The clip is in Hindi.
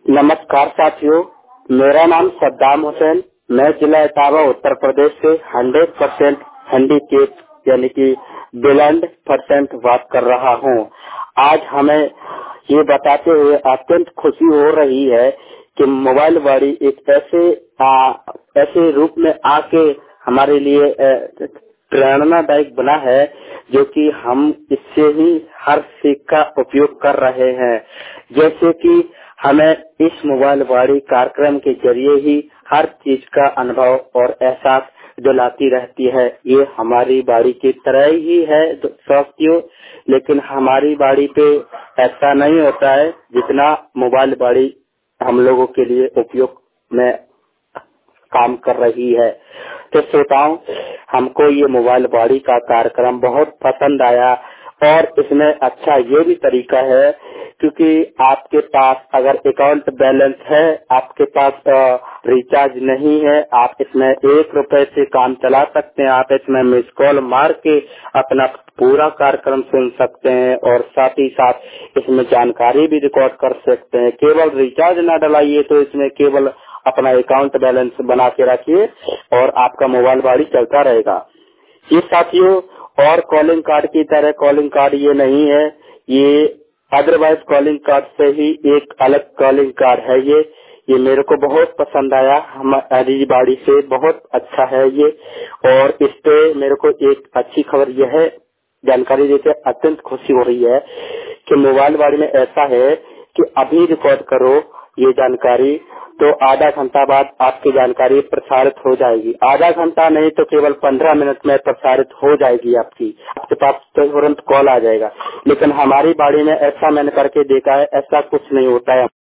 नमस्कार साथियों, मेरा नाम सद्दाम हुसैन। मैं जिला इटावा उत्तर प्रदेश से 100% हैंडीकेप यानी कि ब्लाइंड परसेंट बात कर रहा हूँ। आज हमें ये बताते हुए अत्यंत खुशी हो रही है कि मोबाइल बाड़ी एक ऐसे रूप में आके हमारे लिए प्रेरणादायक बना है, जो कि हम इससे ही हर सीख का उपयोग कर रहे हैं। जैसे कि हमें इस मोबाइल बाड़ी कार्यक्रम के जरिए ही हर चीज का अनुभव और एहसास दिलाती रहती है। ये हमारी बाड़ी की तरह ही है साथियों, लेकिन हमारी बाड़ी पे ऐसा नहीं होता है जितना मोबाइल बाड़ी हम लोगों के लिए उपयोग में काम कर रही है। तो श्रोताओं, हमको ये मोबाइल बाड़ी का कार्यक्रम बहुत पसंद आया और इसमें अच्छा ये भी तरीका है, क्योंकि आपके पास अगर अकाउंट बैलेंस है, आपके पास रिचार्ज नहीं है, आप इसमें 1 रुपए से काम चला सकते हैं। आप इसमें मिस कॉल मार के अपना पूरा कार्यक्रम सुन सकते हैं और साथ ही साथ इसमें जानकारी भी रिकॉर्ड कर सकते हैं। केवल रिचार्ज ना डलाइए, तो इसमें केवल अपना अकाउंट बैलेंस बना के रखिए और आपका मोबाइल बाड़ी चलता रहेगा। ये साथियों और कॉलिंग कार्ड की तरह कॉलिंग कार्ड ये नहीं है, ये अदरवाइज कॉलिंग कार्ड से ही एक अलग कॉलिंग कार्ड है। ये मेरे को बहुत पसंद आया, हमारी बाड़ी से बहुत अच्छा है ये। और इस पे मेरे को एक अच्छी खबर यह है, जानकारी देते अत्यंत खुशी हो रही है कि मोबाइल बाड़ी में ऐसा है कि अभी रिकॉर्ड करो ये जानकारी, तो आधा घंटा बाद आपकी जानकारी प्रसारित हो जाएगी। आधा घंटा नहीं तो केवल 15 मिनट में प्रसारित हो जाएगी आपके पास तुरंत कॉल आ जाएगा। लेकिन हमारी बाड़ी में ऐसा मैंने करके देखा है, ऐसा कुछ नहीं होता है।